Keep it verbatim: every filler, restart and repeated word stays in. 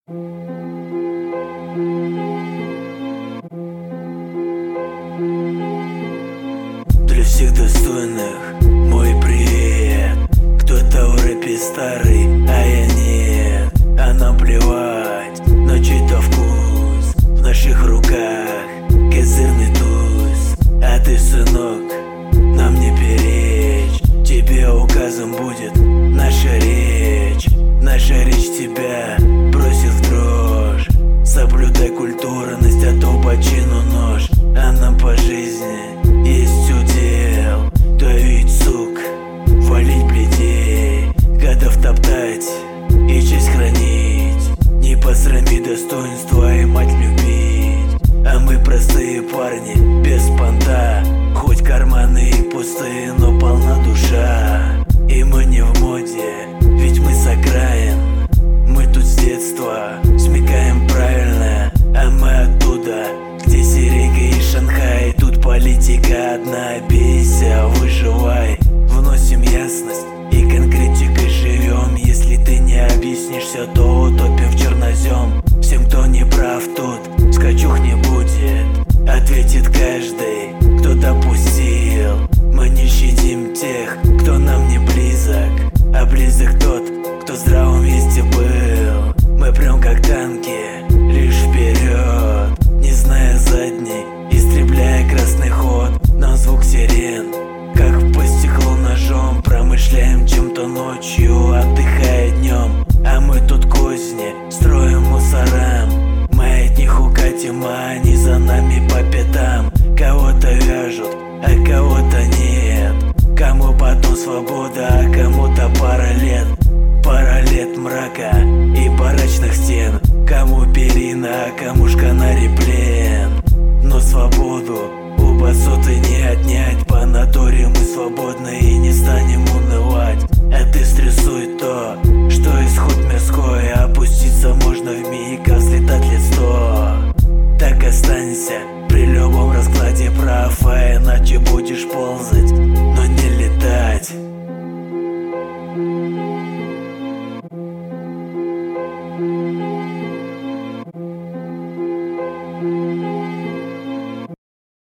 Для всех достойных мой привет. Кто-то в рэпе старый, а я нет. А нам плевать на чей-то вкус. В наших руках козырный туз. А ты, сынок, нам не перечь. Тебе указом будет наша речь. Наша речь тебя бросит в дрожь. Соблюдай культурность, а то по чину нож. А нам по жизни есть удел. Давить сук, валить плетей, гадов топтать и честь хранить. Не посрами достоинства и мать любить. А мы простые парни, без понта. Хоть карманы и пустые, но полна душа. И мы не в моде, ведь мы с окраин. Мы тут с детства смекаем правильно. А мы оттуда, где Серега и Шанхай. Тут политика одна, бейся, выживай. Вносим ясность и конкретикой живем. Если ты не объяснишься, то утопим в чернозем. Всем, кто не прав тут, скачух не будет. Ответит каждый, кто допустил. Мы не щадим тех, кто нам не близок. А близок тот, кто в здравом месте был. Мы прям как танки, лишь вперед, не зная задней, истребляя красный ход. Нам звук сирен, как по стеклу ножом. Промышляем чем-то ночью, отдыхая днем. А мы тут козни строим мусорам. Мы от них укатим, а они за нами по пятам. Кого-то вяжут, а кого-то нет. Кому потом свобода, а кому-то пара лет. Пара лет мрака и барачных стен. Кому перина, а кому шкана реплей.